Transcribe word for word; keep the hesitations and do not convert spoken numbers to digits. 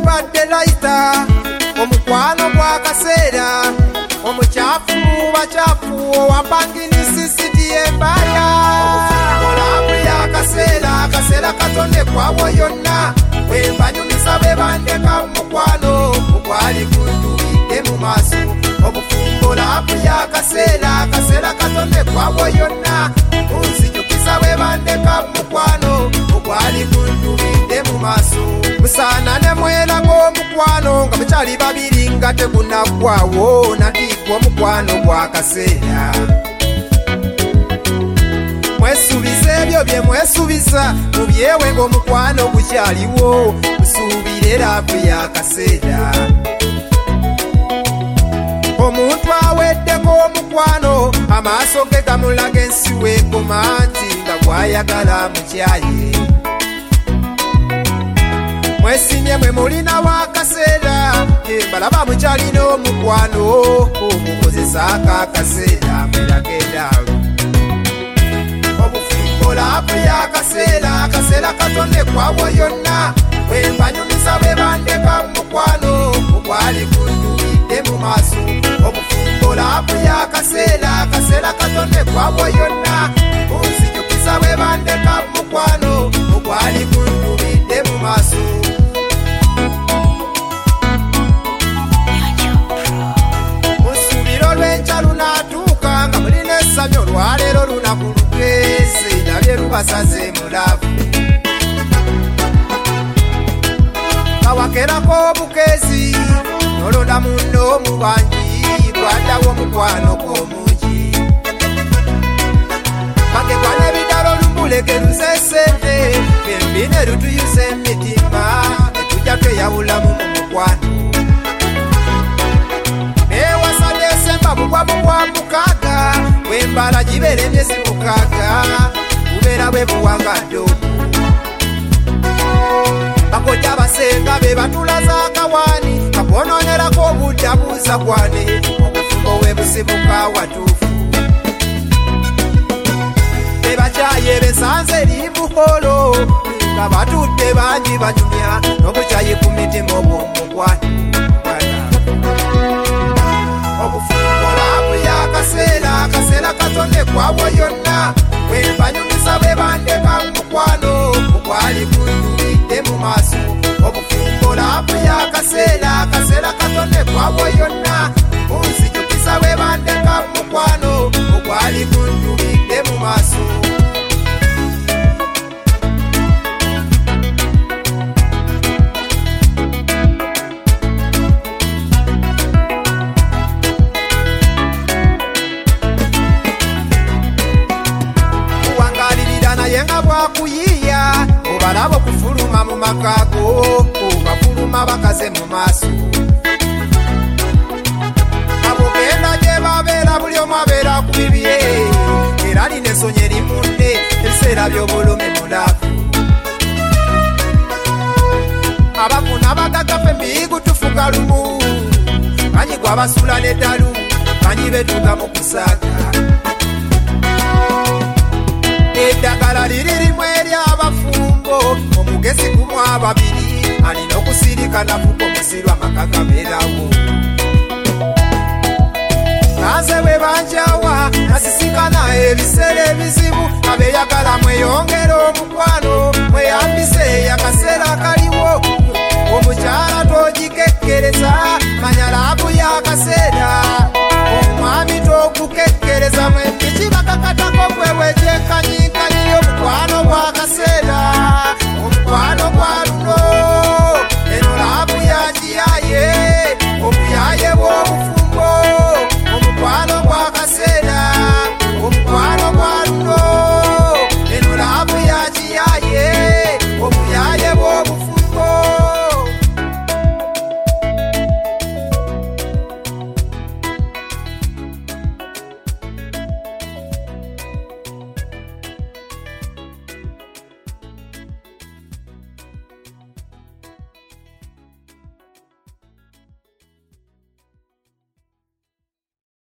gubadde laita omukwano gwa kaseera omuchafu bachafu owapangini embaya olabu ya kaseera kaseera katonde kwawo yonna wembanyumisa bwe bandeka mukwano ogwali gundubidde mu maaso obufumbo labu ya kaseera kaseera katonde kwawo yonna unzijukiza bwe bandeka mukwano ogwali gundubidde mu maaso musaana ne mweraga omukwano nga mukyali babiri nga tegunaggwawo natiibwa omukwano gwa kaseera mwesuubiza ebyo bye mwesuubiza mubyewe ng'omukwano gukyaliwo musuubire laavu ya kaseera omuntu aweddeko omukwano amaaso ge gamulaga ensi weekoma nti nga gwayagala mukyaye mwesimye mwe mulina wa kaseera embalaba mukyalina omukwano omukozesaako akaseera mweragedaalu obufumbo laavu ya kaseera akaseera katonde kwawo yonna wembanyumiza bwe bandeka mukwano ogwali gundubidde mu maaso obufumbo laavu ya kaseera akaseera katonde kwawo yonna unzijukiza bwe bandeka mukwano ogwali gundubidde mu maaso musuubiro lw'enkya lunaatuuka nga mulina essamyo olwaleero lunaku lukeeze nabye lubasaze mulaavu kawakerako obukeezi nolonda munno mu bangi gwaddawo omukwano gw'omungi magegwa n'ebidala olumuleke luzesente fembi ne lutuyuza emitima netujja tweyawulamu mu mukwano ewasa desemba bugwamu bwa mukaaga bwembala gibeera emyezi mukaaga bubeera bwe buwangadde omu bakojja basenga be batulaza akawaani kakwononerako obudda buuza gwane obufumbo we busibuka watuufu be bakyaye besanze libuholo nga batudde bangi banyumya n'obukyayi ku mitima obw'omukwano obufumbo laavu ya kaseera akaseera katonde kwawo yonna wembanyumiza bwe bandeka mukwano ogwali gundubidde mu maaso obufumbo laavu ya kaseera akaseera katonde kwawo yonna unzijukiza bwe bandeka mukwano ogwali gundubidde mu maaso yenga bwakuyiya obalaba okufuluma mu makaago obafuluma bakaze mu maaso abogenda gye babeera buli omu abeera ku bibye era alina ensonyi eri munne ebiseera by'obulumi mulaavu abafuna abagaga fembi gutufuga lumu banyi gwabasula n'eddalu banyi betuga mu kusaaga eddagala liririmu eri abafumbo omugezi gumu ababiri alina okusirika nafuka omusirwa amaka gabeerawo naze bwe banjawa nasisikana ebiseera ebizibu abeeyagala